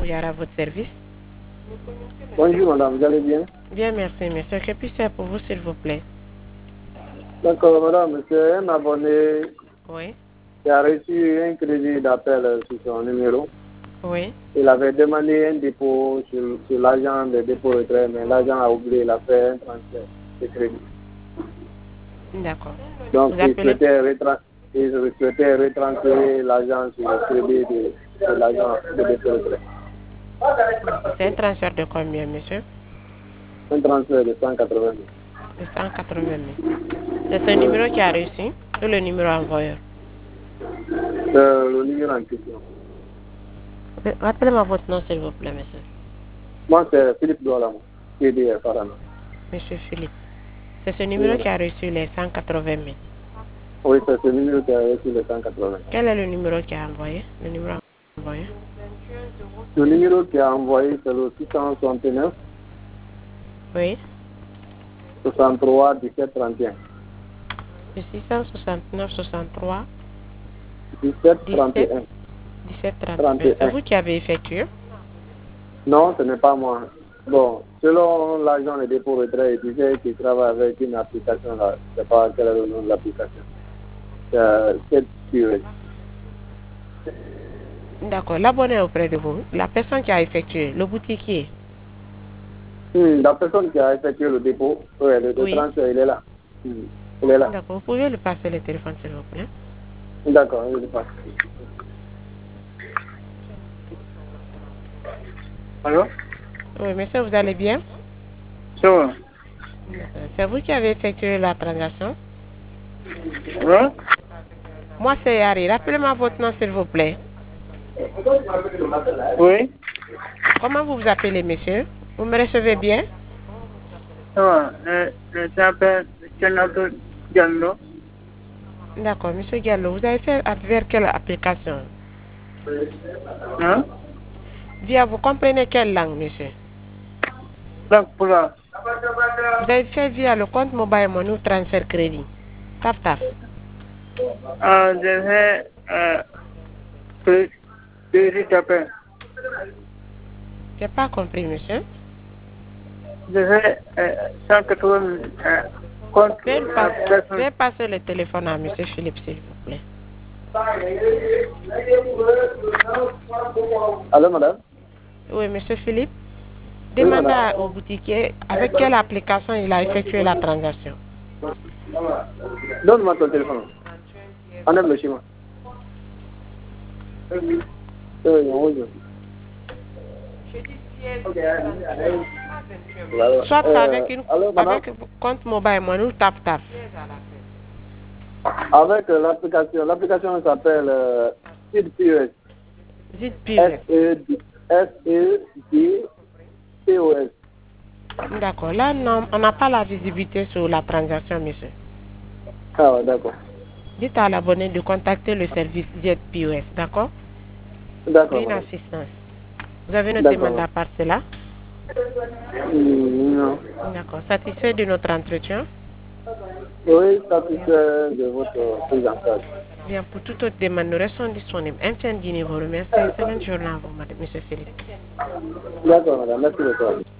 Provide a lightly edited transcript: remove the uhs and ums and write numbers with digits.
Bouyara à votre service. Bonjour madame, vous allez bien? Bien, merci, monsieur. Que puis-je faire pour vous, s'il vous plaît? D'accord madame, c'est un abonné Oui. qui a reçu un crédit d'appel sur son numéro. Oui. Il avait demandé un dépôt sur l'agent de dépôt retrait, mais l'agent a oublié, il a fait un transfert de crédit. D'accord. Donc Vous il appelez... souhaitait retransférer l'agent sur le crédit de l'agent de dépôt retrait. C'est un transfert de combien, monsieur? Un transfert de 180 000. De 180 000. C'est ce numéro qui a reçu ou le numéro envoyeur? Le numéro en question. Rappelez-moi votre nom, s'il vous plaît, monsieur. Moi, c'est Philippe Doualama, TDF, pardon. Monsieur Philippe. C'est ce numéro qui a reçu les 180 000. Oui, c'est ce numéro qui a reçu les 180. Quel est le numéro qui a envoyé? Le numéro envoyé? Le numéro qui a envoyé, c'est le 669 Oui. 63 17 31. Le 669 63 17 31. 17 31. C'est vous qui avez effectué? Non, ce n'est pas moi. Bon, selon l'agent de dépôt retrait, il disait qu'il travaille avec une application là. Je ne sais pas quel est le nom de l'application. C'est POS. D'accord. L'abonné est auprès de vous. La personne qui a effectué, le boutiquier. La personne qui a effectué le dépôt, le transfert, il est là. Il est là. D'accord. Vous pouvez lui passer le téléphone, s'il vous plaît? D'accord, je le passe. Allô? Oui, monsieur, vous allez bien? Ça va. C'est vous qui avez effectué la transaction? Hein? Moi, c'est Yari. Rappelez-moi votre nom, s'il vous plaît. Oui? Comment vous vous appelez, monsieur? Vous me recevez bien? Ça va. Je t'appelle Tchernato Diallo. D'accord, monsieur Gallo. Vous avez fait vers quelle application? Hein? Via, vous comprenez quelle langue, monsieur? Donc, pour là. Vous avez fait via le compte mobile money ou transfert crédit? Taf, taf. Je fais crédit d'appel. J'ai pas compris, monsieur. Je fais 180 compte. Veuillez passer le téléphone à monsieur Philippe, s'il vous plaît. Allô, madame? Oui, monsieur Philippe. Demandez au boutiquier avec quelle application il a effectué la transaction. Donne-moi ton téléphone. Enlève-le chez moi. Soit avec avec compte mobile money ou tap tap. Avec l'application s'appelle SEDPOS. SEDPOS. D'accord. Là, non, on n'a pas la visibilité sur la transaction, monsieur. Ah ouais, d'accord. Dites à l'abonné de contacter le service ZPOS, d'accord? D'accord. Une assistance. Vous avez notre demande à part cela? Non. D'accord. Satisfait de notre entretien? Oui, satisfait de votre prise en charge. Bien, pour toute autre demande, nous restons disponibles. Infini vous remercie. Excellente journée à vous, monsieur Philippe. D'accord, madame. Merci beaucoup.